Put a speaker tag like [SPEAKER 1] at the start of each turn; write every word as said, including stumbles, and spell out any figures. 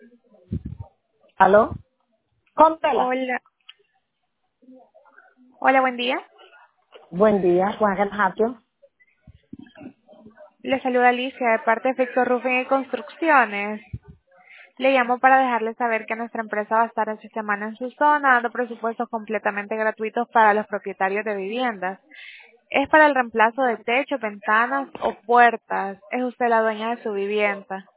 [SPEAKER 1] ¿Aló? Contela.
[SPEAKER 2] Hola, hola, buen día.
[SPEAKER 1] Buen día, Juan Help
[SPEAKER 2] Le saluda Alicia de parte de Efecto Roofing y Construcciones. Le llamo para dejarle saber que nuestra empresa va a estar esta semana en su zona dando presupuestos completamente gratuitos para los propietarios de viviendas. Es para el reemplazo de techos, ventanas o puertas. Es usted la dueña de su vivienda.